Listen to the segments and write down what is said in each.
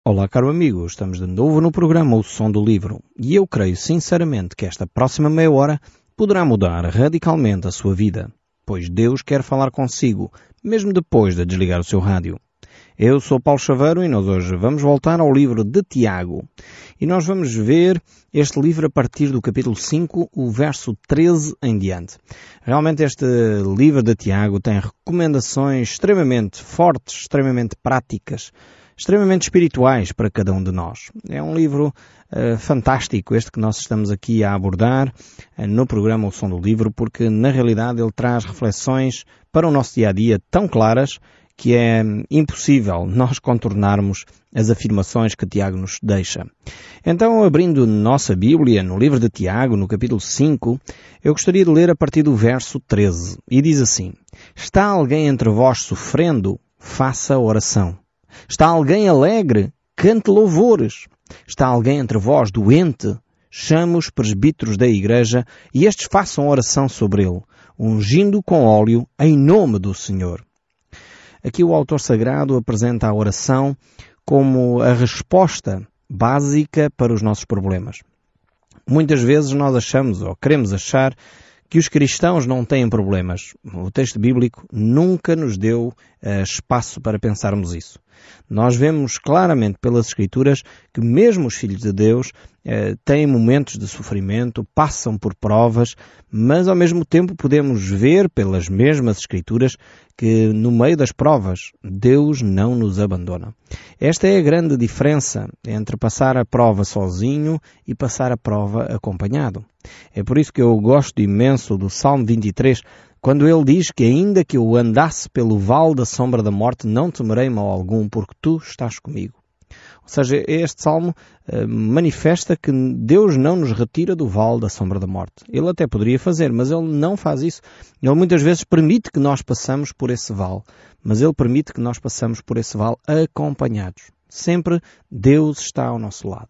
Olá, caro amigo, estamos de novo no programa O Som do Livro e eu creio sinceramente que esta próxima meia hora poderá mudar radicalmente a sua vida, pois Deus quer falar consigo, mesmo depois de desligar o seu rádio. Eu sou Paulo Chaveiro e nós hoje vamos voltar ao livro de Tiago e nós vamos ver este livro a partir do capítulo 5, o verso 13 em diante. Realmente este livro de Tiago tem recomendações extremamente fortes, extremamente práticas, extremamente espirituais para cada um de nós. É um livro fantástico este que nós estamos aqui a abordar no programa O Som do Livro, porque na realidade ele traz reflexões para o nosso dia-a-dia tão claras que é impossível nós contornarmos as afirmações que Tiago nos deixa. Então, abrindo nossa Bíblia, no livro de Tiago, no capítulo 5, eu gostaria de ler a partir do verso 13, e diz assim: Está alguém entre vós sofrendo? Faça oração. Está alguém alegre? Cante louvores. Está alguém entre vós doente? Chame os presbíteros da igreja e estes façam oração sobre ele, ungindo com óleo em nome do Senhor. Aqui o autor sagrado apresenta a oração como a resposta básica para os nossos problemas. Muitas vezes nós achamos, ou queremos achar, que os cristãos não têm problemas. O texto bíblico nunca nos deu espaço para pensarmos isso. Nós vemos claramente pelas Escrituras que mesmo os filhos de Deus têm momentos de sofrimento, passam por provas, mas ao mesmo tempo podemos ver pelas mesmas Escrituras que no meio das provas Deus não nos abandona. Esta é a grande diferença entre passar a prova sozinho e passar a prova acompanhado. É por isso que eu gosto imenso do Salmo 23, quando ele diz que ainda que eu andasse pelo vale da sombra da morte, não temerei mal algum, porque tu estás comigo. Ou seja, este salmo manifesta que Deus não nos retira do vale da sombra da morte. Ele até poderia fazer, mas Ele não faz isso. Ele muitas vezes permite que nós passamos por esse vale, mas Ele permite que nós passamos por esse vale acompanhados. Sempre Deus está ao nosso lado.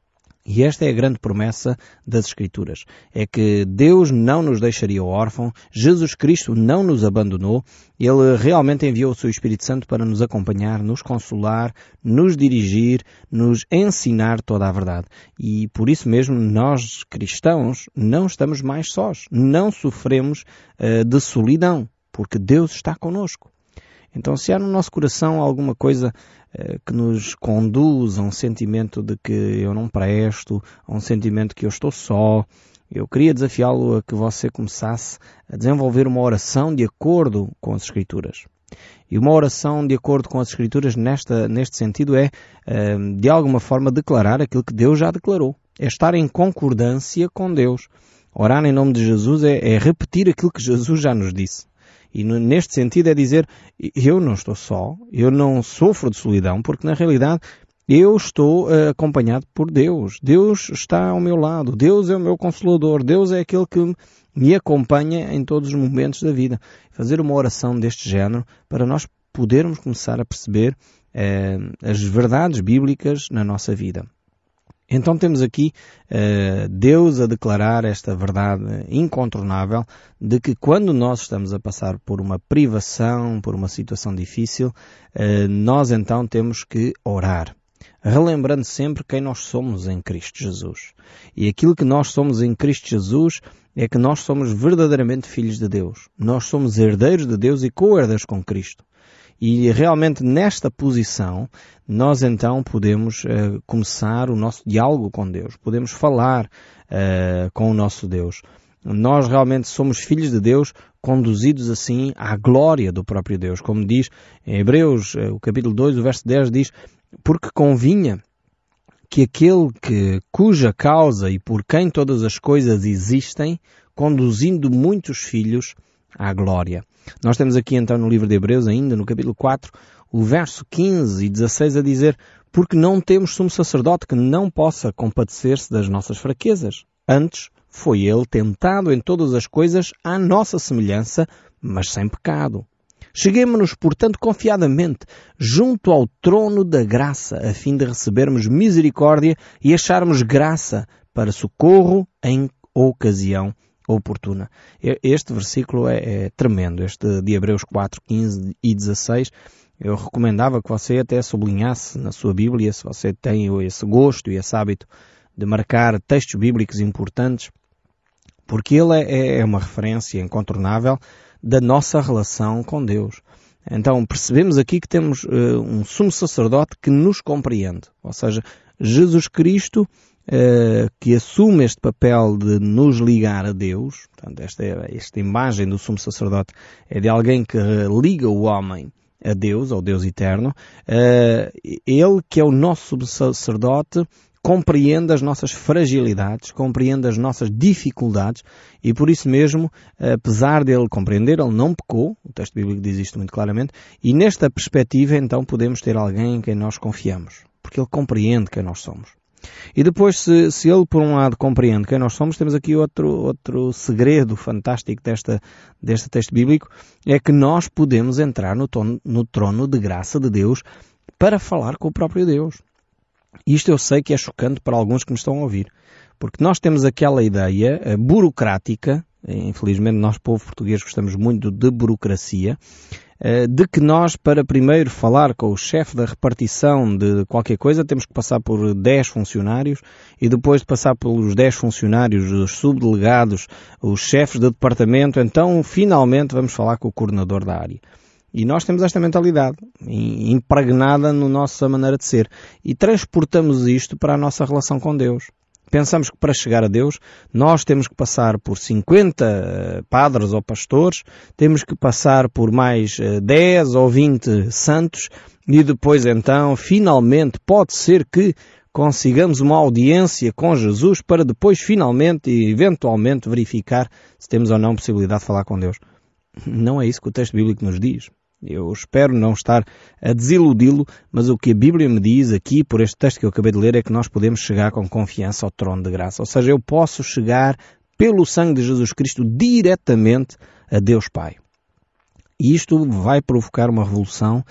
E esta é a grande promessa das Escrituras. É que Deus não nos deixaria órfãos, Jesus Cristo não nos abandonou, Ele realmente enviou o seu Espírito Santo para nos acompanhar, nos consolar, nos dirigir, nos ensinar toda a verdade. E por isso mesmo nós, cristãos, não estamos mais sós, não sofremos de solidão, porque Deus está connosco. Então, se há no nosso coração alguma coisa que nos conduz a um sentimento de que eu não presto, a um sentimento que eu estou só, eu queria desafiá-lo a que você começasse a desenvolver uma oração de acordo com as Escrituras. E uma oração de acordo com as Escrituras neste sentido é, de alguma forma, declarar aquilo que Deus já declarou. É estar em concordância com Deus. Orar em nome de Jesus é repetir aquilo que Jesus já nos disse. E neste sentido é dizer, eu não estou só, eu não sofro de solidão, porque na realidade eu estou acompanhado por Deus. Deus está ao meu lado, Deus é o meu consolador, Deus é aquele que me acompanha em todos os momentos da vida. Fazer uma oração deste género para nós podermos começar a perceber as verdades bíblicas na nossa vida. Então temos aqui Deus a declarar esta verdade incontornável de que quando nós estamos a passar por uma privação, por uma situação difícil, nós então temos que orar, relembrando sempre quem nós somos em Cristo Jesus. E aquilo que nós somos em Cristo Jesus é que nós somos verdadeiramente filhos de Deus. Nós somos herdeiros de Deus e co-herdeiros com Cristo. E realmente nesta posição nós então podemos começar o nosso diálogo com Deus. Podemos falar com o nosso Deus. Nós realmente somos filhos de Deus conduzidos assim à glória do próprio Deus. Como diz em Hebreus, o capítulo 2, o verso 10 diz: porque convinha que aquele cuja causa e por quem todas as coisas existem, conduzindo muitos filhos à glória. Nós temos aqui então no livro de Hebreus, ainda no capítulo 4, o verso 15 e 16 a dizer: porque não temos sumo sacerdote que não possa compadecer-se das nossas fraquezas. Antes foi ele tentado em todas as coisas à nossa semelhança, mas sem pecado. Cheguemo-nos, portanto, confiadamente junto ao trono da graça, a fim de recebermos misericórdia e acharmos graça para socorro em ocasião oportuna. Este versículo é tremendo, este de Hebreus 4, 15 e 16. Eu recomendava que você até sublinhasse na sua Bíblia, se você tem esse gosto e esse hábito de marcar textos bíblicos importantes, porque ele é uma referência incontornável da nossa relação com Deus. Então percebemos aqui que temos um sumo sacerdote que nos compreende, ou seja, Jesus Cristo, que assume este papel de nos ligar a Deus. Portanto, esta imagem do sumo sacerdote é de alguém que liga o homem a Deus, ao Deus eterno. Ele, que é o nosso sumo sacerdote, compreende as nossas fragilidades, compreende as nossas dificuldades e por isso mesmo, apesar dele compreender, ele não pecou, o texto bíblico diz isto muito claramente, e nesta perspectiva então podemos ter alguém em quem nós confiamos, porque ele compreende quem nós somos. E depois, se ele por um lado compreende quem nós somos, temos aqui outro segredo fantástico deste texto bíblico, é que nós podemos entrar no trono de graça de Deus para falar com o próprio Deus. Isto eu sei que é chocante para alguns que me estão a ouvir, porque nós temos aquela ideia burocrática, infelizmente nós, povo português, gostamos muito de burocracia, de que nós, para primeiro falar com o chefe da repartição de qualquer coisa, temos que passar por 10 funcionários e depois de passar pelos 10 funcionários, os subdelegados, os chefes de departamento, então finalmente vamos falar com o coordenador da área. E nós temos esta mentalidade impregnada na nossa maneira de ser e transportamos isto para a nossa relação com Deus. Pensamos que para chegar a Deus nós temos que passar por 50 padres ou pastores, temos que passar por mais 10 ou 20 santos e depois então finalmente pode ser que consigamos uma audiência com Jesus para depois finalmente e eventualmente verificar se temos ou não possibilidade de falar com Deus. Não é isso que o texto bíblico nos diz. Eu espero não estar a desiludi-lo, mas o que a Bíblia me diz aqui, por este texto que eu acabei de ler, é que nós podemos chegar com confiança ao trono de graça. Ou seja, eu posso chegar pelo sangue de Jesus Cristo diretamente a Deus Pai. E isto vai provocar uma revolução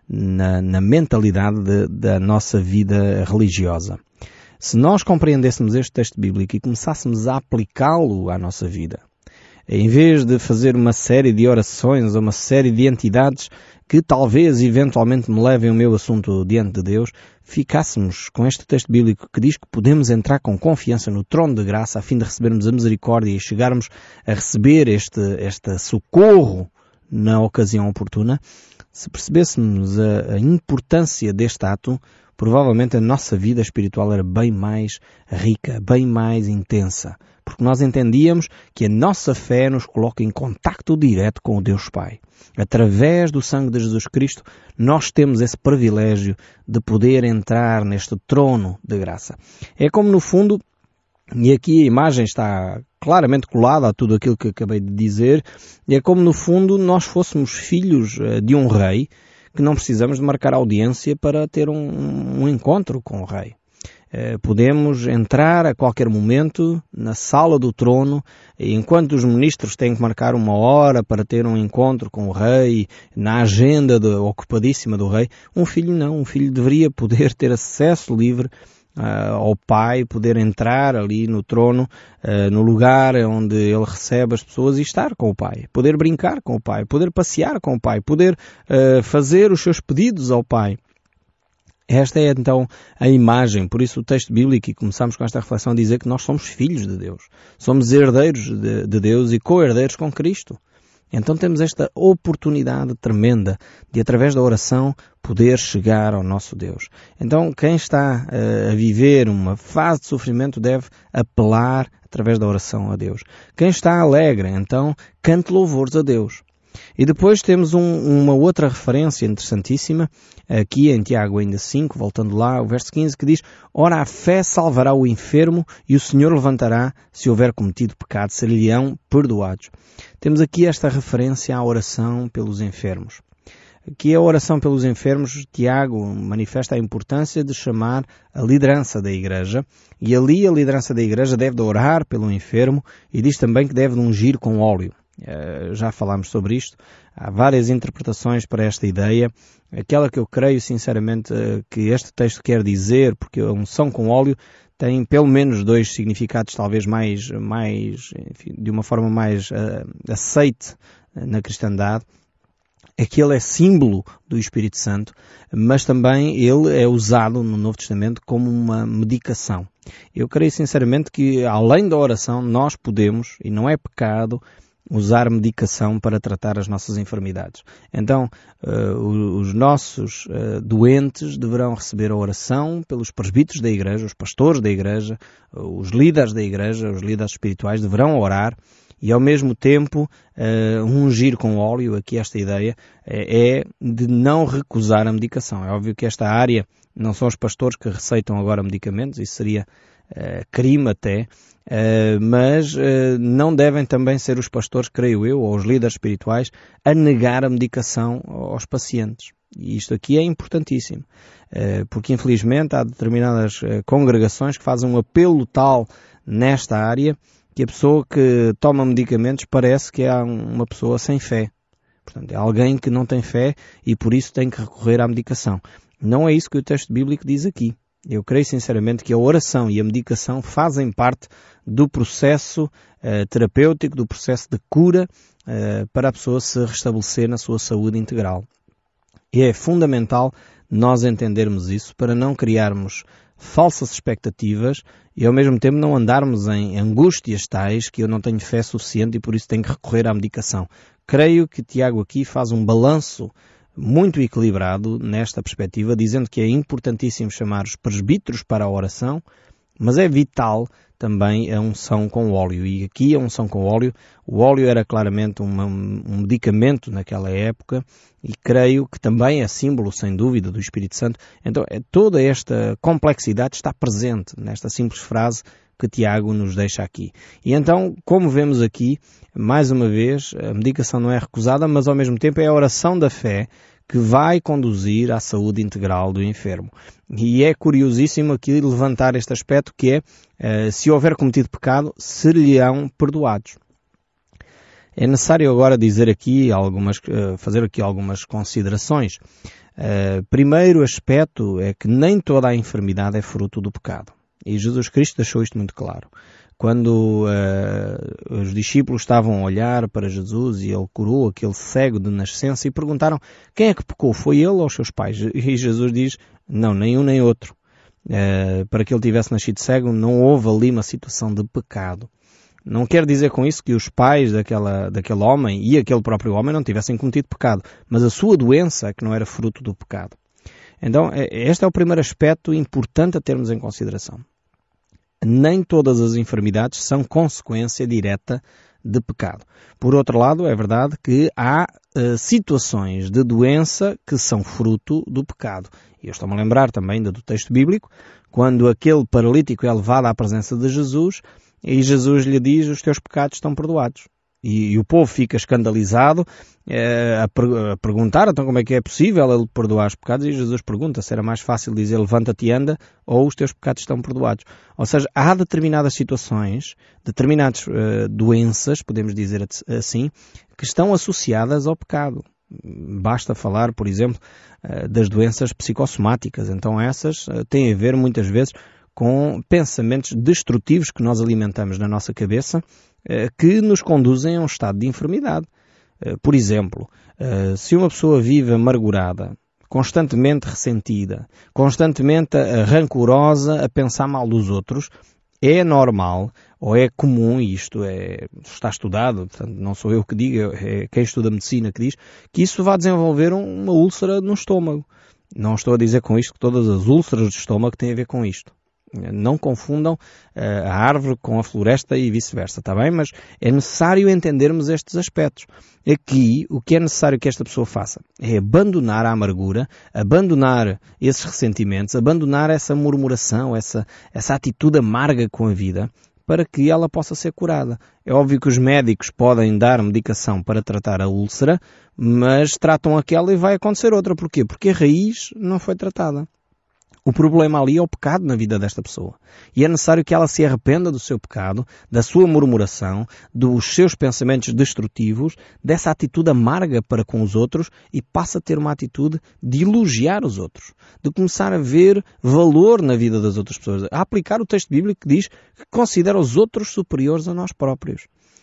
na mentalidade da nossa vida religiosa. Se nós compreendêssemos este texto bíblico e começássemos a aplicá-lo à nossa vida, em vez de fazer uma série de orações ou uma série de entidades que talvez eventualmente me levem o meu assunto diante de Deus, ficássemos com este texto bíblico que diz que podemos entrar com confiança no trono de graça a fim de recebermos a misericórdia e chegarmos a receber este socorro na ocasião oportuna. Se percebêssemos a importância deste ato, provavelmente a nossa vida espiritual era bem mais rica, bem mais intensa. Porque nós entendíamos que a nossa fé nos coloca em contacto direto com o Deus Pai. Através do sangue de Jesus Cristo, nós temos esse privilégio de poder entrar neste trono de graça. É como no fundo, e aqui a imagem está claramente colada a tudo aquilo que acabei de dizer, é como no fundo nós fôssemos filhos de um rei, que não precisamos de marcar audiência para ter um encontro com o rei. Podemos entrar a qualquer momento na sala do trono, enquanto os ministros têm que marcar uma hora para ter um encontro com o rei, na agenda ocupadíssima do rei. Um filho não, um filho deveria poder ter acesso livre ao Pai, poder entrar ali no trono, no lugar onde ele recebe as pessoas e estar com o Pai, poder brincar com o Pai, poder passear com o Pai, poder fazer os seus pedidos ao Pai. Esta é então a imagem, por isso o texto bíblico, e começamos com esta reflexão a dizer que nós somos filhos de Deus, somos herdeiros de Deus e co-herdeiros com Cristo. Então temos esta oportunidade tremenda de, através da oração, poder chegar ao nosso Deus. Então quem está a viver uma fase de sofrimento deve apelar através da oração a Deus. Quem está alegre, então, cante louvores a Deus. E depois temos uma outra referência interessantíssima, aqui em Tiago ainda 5, voltando lá, o verso 15, que diz: Ora, a fé salvará o enfermo e o Senhor levantará, se houver cometido pecado, ser-lhe-ão perdoados. Temos aqui esta referência à oração pelos enfermos. Aqui a oração pelos enfermos, Tiago manifesta a importância de chamar a liderança da igreja, e ali a liderança da igreja deve de orar pelo enfermo e diz também que deve de ungir com óleo. Já falámos sobre isto, há várias interpretações para esta ideia. Aquela que eu creio sinceramente que este texto quer dizer, porque a unção com óleo tem pelo menos dois significados, talvez mais enfim, de uma forma mais aceite na cristandade, é que ele é símbolo do Espírito Santo, mas também ele é usado no Novo Testamento como uma medicação. Eu creio sinceramente que, além da oração, nós podemos, e não é pecado, usar medicação para tratar as nossas enfermidades. Então, os nossos doentes deverão receber a oração pelos presbíteros da igreja, os pastores da igreja, os líderes da igreja, os líderes espirituais deverão orar e ao mesmo tempo ungir com óleo. Aqui esta ideia é de não recusar a medicação. É óbvio que esta área não são os pastores que receitam agora medicamentos, isso seria crime até, mas não devem também ser os pastores, creio eu, ou os líderes espirituais, a negar a medicação aos pacientes. E isto aqui é importantíssimo, porque infelizmente há determinadas congregações que fazem um apelo tal nesta área que a pessoa que toma medicamentos parece que é uma pessoa sem fé. Portanto, é alguém que não tem fé e por isso tem que recorrer à medicação. Não é isso que o texto bíblico diz aqui. Eu creio sinceramente que a oração e a medicação fazem parte do processo terapêutico, do processo de cura para a pessoa se restabelecer na sua saúde integral. E é fundamental nós entendermos isso para não criarmos falsas expectativas e ao mesmo tempo não andarmos em angústias tais que eu não tenho fé suficiente e por isso tenho que recorrer à medicação. Creio que Tiago aqui faz um balanço muito equilibrado nesta perspectiva, dizendo que é importantíssimo chamar os presbíteros para a oração, mas é vital também a unção com óleo. E aqui a unção com óleo, o óleo era claramente um medicamento naquela época e creio que também é símbolo, sem dúvida, do Espírito Santo. Então toda esta complexidade está presente nesta simples frase que Tiago nos deixa aqui. E então, como vemos aqui, mais uma vez, a medicação não é recusada, mas ao mesmo tempo é a oração da fé que vai conduzir à saúde integral do enfermo. E é curiosíssimo aqui levantar este aspecto que é, se houver cometido pecado, ser-lhe-ão perdoados. É necessário agora fazer aqui algumas considerações. Primeiro aspecto é que nem toda a enfermidade é fruto do pecado. E Jesus Cristo deixou isto muito claro. Quando os discípulos estavam a olhar para Jesus e ele curou aquele cego de nascença e perguntaram: quem é que pecou? Foi ele ou os seus pais? E Jesus diz: não, nem um nem outro. Para que ele tivesse nascido cego, não houve ali uma situação de pecado. Não quer dizer com isso que os pais daquele homem e aquele próprio homem não tivessem cometido pecado, mas a sua doença é que não era fruto do pecado. Então, este é o primeiro aspecto importante a termos em consideração. Nem todas as enfermidades são consequência direta de pecado. Por outro lado, é verdade que há situações de doença que são fruto do pecado. E eu estou-me a lembrar também ainda do texto bíblico, quando aquele paralítico é levado à presença de Jesus e Jesus lhe diz: os teus pecados estão perdoados. E o povo fica escandalizado a perguntar: então como é que é possível ele perdoar os pecados? E Jesus pergunta se era mais fácil dizer: levanta-te e anda, ou os teus pecados estão perdoados. Ou seja, há determinadas situações, determinadas doenças, podemos dizer assim, que estão associadas ao pecado. Basta falar, por exemplo, das doenças psicossomáticas. Então essas têm a ver muitas vezes com pensamentos destrutivos que nós alimentamos na nossa cabeça, que nos conduzem a um estado de enfermidade. Por exemplo, se uma pessoa vive amargurada, constantemente ressentida, constantemente rancorosa, a pensar mal dos outros, é normal, ou é comum, e isto está estudado, portanto não sou eu que digo, é quem estuda medicina que diz, que isso vai desenvolver uma úlcera no estômago. Não estou a dizer com isto que todas as úlceras do estômago têm a ver com isto. Não confundam a árvore com a floresta e vice-versa, está bem? Mas é necessário entendermos estes aspectos. Aqui, o que é necessário que esta pessoa faça é abandonar a amargura, abandonar esses ressentimentos, abandonar essa murmuração, essa atitude amarga com a vida, para que ela possa ser curada. É óbvio que os médicos podem dar medicação para tratar a úlcera, mas tratam aquela e vai acontecer outra. Porquê? Porque a raiz não foi tratada. O problema ali é o pecado na vida desta pessoa. E é necessário que ela se arrependa do seu pecado, da sua murmuração, dos seus pensamentos destrutivos, dessa atitude amarga para com os outros e passe a ter uma atitude de elogiar os outros, de começar a ver valor na vida das outras pessoas, a aplicar o texto bíblico que diz que considera os outros superiores a nós próprios.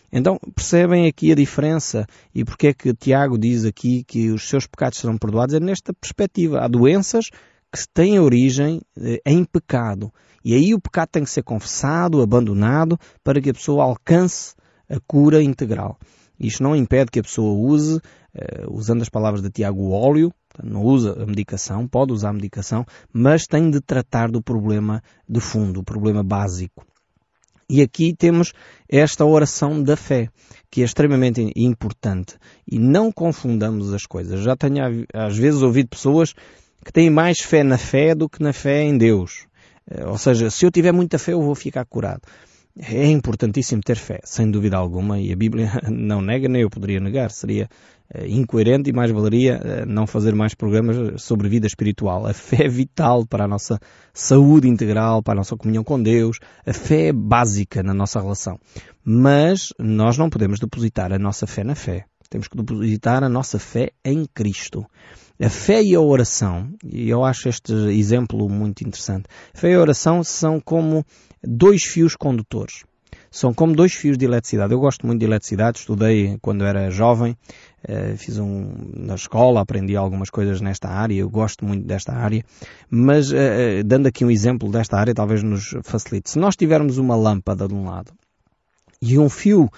Então, percebem aqui a diferença e porque é que Tiago diz aqui que os seus pecados serão perdoados? É nesta perspectiva. Há doenças que têm origem em pecado. E aí o pecado tem que ser confessado, abandonado, para que a pessoa alcance a cura integral. Isto não impede que a pessoa use, usando as palavras de Tiago, o óleo, não usa a medicação, pode usar a medicação, mas tem de tratar do problema de fundo, o problema básico. E aqui temos esta oração da fé, que é extremamente importante. E não confundamos as coisas. Já tenho às vezes ouvido pessoas que têm mais fé na fé do que na fé em Deus. Ou seja, se eu tiver muita fé eu vou ficar curado. É importantíssimo ter fé, sem dúvida alguma, e a Bíblia não nega, nem eu poderia negar. Seria incoerente e mais valeria não fazer mais programas sobre vida espiritual. A fé é vital para a nossa saúde integral, para a nossa comunhão com Deus. A fé é básica na nossa relação. Mas nós não podemos depositar a nossa fé na fé. Temos que depositar a nossa fé em Cristo. A fé e a oração, e eu acho este exemplo muito interessante, a fé e a oração são como dois fios condutores. São como dois fios de eletricidade. Eu gosto muito de eletricidade, estudei quando era jovem, fiz na escola, aprendi algumas coisas nesta área, eu gosto muito desta área, mas dando aqui um exemplo desta área talvez nos facilite. Se nós tivermos uma lâmpada de um lado e um fio,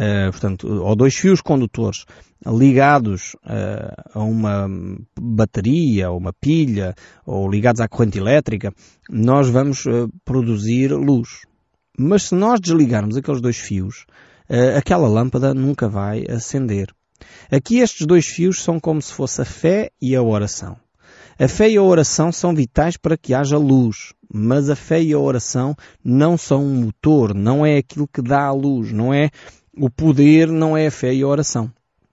ou dois fios condutores ligados a uma bateria, ou uma pilha, ou ligados à corrente elétrica, nós vamos produzir luz. Mas se nós desligarmos aqueles dois fios, aquela lâmpada nunca vai acender. Aqui estes dois fios são como se fosse a fé e a oração. A fé e a oração são vitais para que haja luz, mas a fé e a oração não são um motor, não é aquilo que dá a luz, não é o poder, não é a fé e a oração.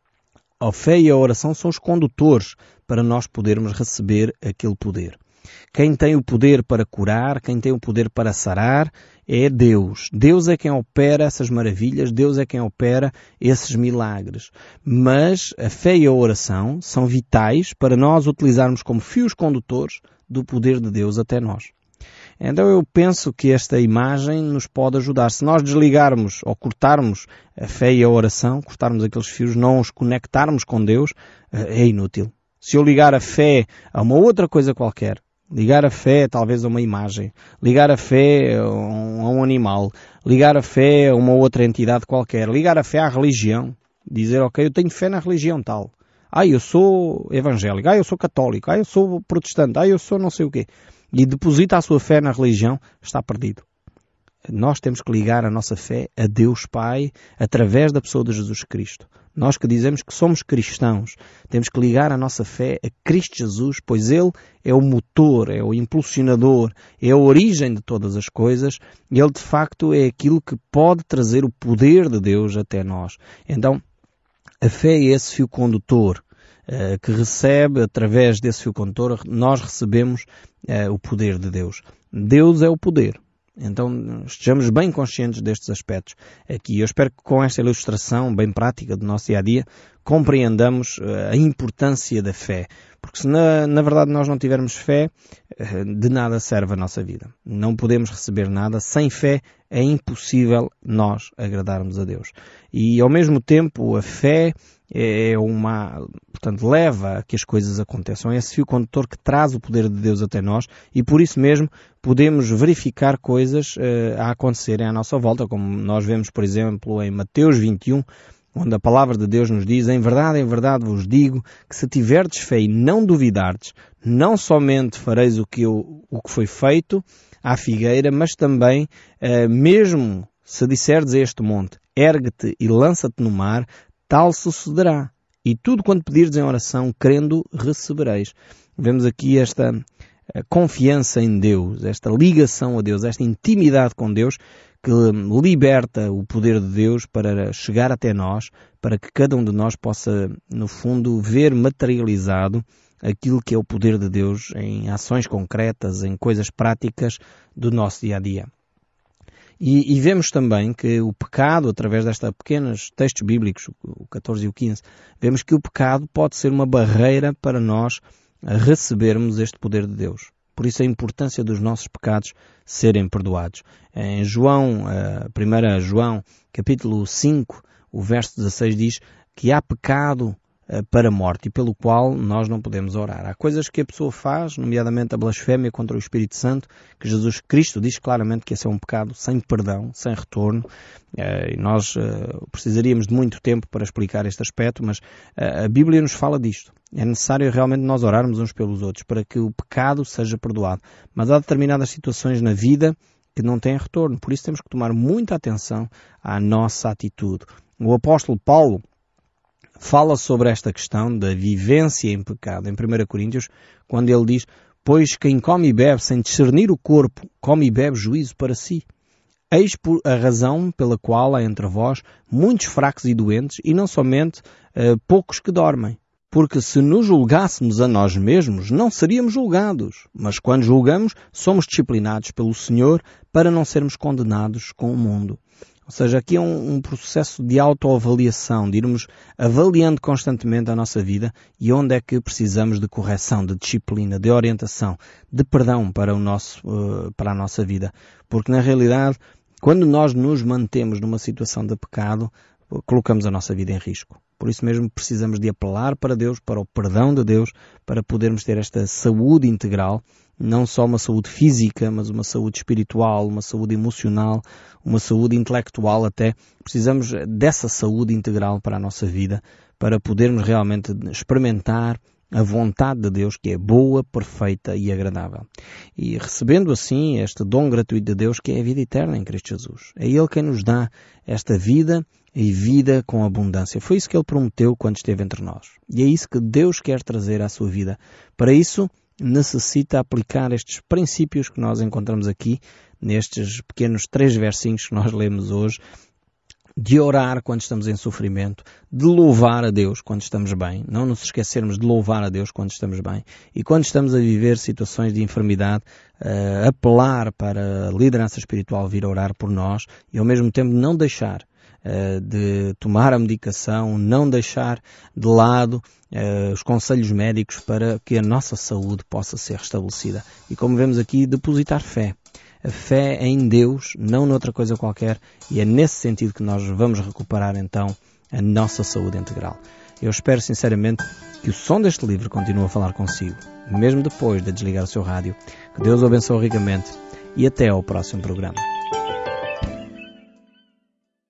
A fé e a oração são os condutores para nós podermos receber aquele poder. Quem tem o poder para curar, quem tem o poder para sarar, é Deus. Deus é quem opera essas maravilhas, Deus é quem opera esses milagres. Mas a fé e a oração são vitais para nós utilizarmos como fios condutores do poder de Deus até nós. Então eu penso que esta imagem nos pode ajudar. Se nós desligarmos ou cortarmos a fé e a oração, cortarmos aqueles fios, não os conectarmos com Deus, é inútil. Se eu ligar a fé a uma outra coisa qualquer, ligar a fé talvez a uma imagem, ligar a fé a um animal, ligar a fé a uma outra entidade qualquer, ligar a fé à religião, dizer, ok, eu tenho fé na religião tal. Eu sou evangélico, eu sou católico, eu sou protestante, eu sou não sei o quê. E deposita a sua fé na religião, está perdido. Nós temos que ligar a nossa fé a Deus Pai através da pessoa de Jesus Cristo. Nós que dizemos que somos cristãos, temos que ligar a nossa fé a Cristo Jesus, pois Ele é o motor, é o impulsionador, é a origem de todas as coisas. Ele de facto é aquilo que pode trazer o poder de Deus até nós. Então, a fé é esse fio condutor que recebe, através desse fio condutor, nós recebemos o poder de Deus. Deus é o poder. Então, estejamos bem conscientes destes aspectos aqui. Eu espero que com esta ilustração bem prática do nosso dia-a-dia compreendamos a importância da fé. Porque se na verdade nós não tivermos fé, de nada serve a nossa vida. Não podemos receber nada. Sem fé é impossível nós agradarmos a Deus. E ao mesmo tempo a fé portanto, leva a que as coisas aconteçam. É esse fio condutor que traz o poder de Deus até nós e por isso mesmo podemos verificar coisas a acontecerem à nossa volta, como nós vemos, por exemplo, em Mateus 21, onde a palavra de Deus nos diz, em verdade vos digo, que se tiverdes fé e não duvidardes, não somente fareis o que foi feito à figueira, mas também, mesmo se disserdes a este monte, ergue-te e lança-te no mar, tal sucederá. E tudo quanto pedirdes em oração, crendo, recebereis. Vemos aqui esta confiança em Deus, esta ligação a Deus, esta intimidade com Deus, que liberta o poder de Deus para chegar até nós, para que cada um de nós possa, no fundo, ver materializado aquilo que é o poder de Deus em ações concretas, em coisas práticas do nosso dia-a-dia. E vemos também que o pecado, através destes pequenos textos bíblicos, o 14 e o 15, vemos que o pecado pode ser uma barreira para nós recebermos este poder de Deus. Por isso a importância dos nossos pecados serem perdoados. Em 1 João, capítulo 5, o verso 16 diz que há pecado para a morte e pelo qual nós não podemos orar. Há coisas que a pessoa faz, nomeadamente a blasfémia contra o Espírito Santo, que Jesus Cristo diz claramente que esse é um pecado sem perdão, sem retorno. E nós precisaríamos de muito tempo para explicar este aspecto, mas a Bíblia nos fala disto. É necessário realmente nós orarmos uns pelos outros para que o pecado seja perdoado. Mas há determinadas situações na vida que não têm retorno. Por isso temos que tomar muita atenção à nossa atitude. O apóstolo Paulo fala sobre esta questão da vivência em pecado em 1 Coríntios, quando ele diz: pois quem come e bebe sem discernir o corpo, come e bebe juízo para si. Eis por a razão pela qual há entre vós muitos fracos e doentes, e não somente poucos que dormem. Porque se nos julgássemos a nós mesmos, não seríamos julgados. Mas quando julgamos, somos disciplinados pelo Senhor para não sermos condenados com o mundo. Ou seja, aqui é um processo de autoavaliação, de irmos avaliando constantemente a nossa vida e onde é que precisamos de correção, de disciplina, de orientação, de perdão para a nossa vida. Porque na realidade, quando nós nos mantemos numa situação de pecado, colocamos a nossa vida em risco. Por isso mesmo precisamos de apelar para Deus, para o perdão de Deus, para podermos ter esta saúde integral, não só uma saúde física, mas uma saúde espiritual, uma saúde emocional, uma saúde intelectual até. Precisamos dessa saúde integral para a nossa vida, para podermos realmente experimentar a vontade de Deus, que é boa, perfeita e agradável. E recebendo assim este dom gratuito de Deus, que é a vida eterna em Cristo Jesus. É Ele quem nos dá esta vida e vida com abundância. Foi isso que Ele prometeu quando esteve entre nós. E é isso que Deus quer trazer à sua vida. Para isso, necessita aplicar estes princípios que nós encontramos aqui, nestes pequenos 3 versinhos que nós lemos hoje, de orar quando estamos em sofrimento, de louvar a Deus quando estamos bem, não nos esquecermos de louvar a Deus quando estamos bem, e quando estamos a viver situações de enfermidade, apelar para a liderança espiritual vir orar por nós e ao mesmo tempo não deixar de tomar a medicação, não deixar de lado os conselhos médicos para que a nossa saúde possa ser restabelecida. E como vemos aqui, depositar fé. A fé em Deus, não noutra coisa qualquer, e é nesse sentido que nós vamos recuperar então a nossa saúde integral. Eu espero sinceramente que o som deste livro continue a falar consigo, mesmo depois de desligar o seu rádio. Que Deus o abençoe ricamente e até ao próximo programa.